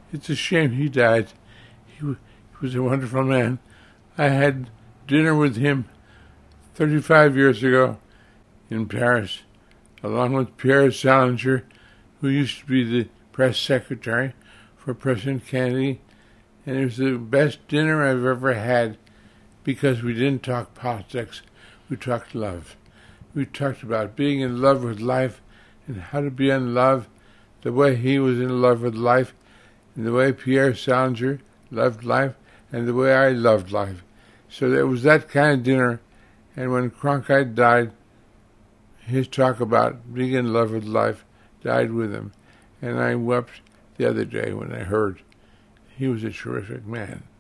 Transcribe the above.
It's a shame he died. He was a wonderful man. I had dinner with him 35 years ago in Paris, along with Pierre Salinger, who used to be the press secretary for President Kennedy. And it was the best dinner I've ever had because we didn't talk politics. We talked love. We talked about being in love with life and how to be in love the way he was in love with life, and the way Pierre Salinger loved life, and the way I loved life. So there was that kind of dinner. And when Cronkite died, his talk about being in love with life died with him. And I wept the other day when I heard he was a terrific man.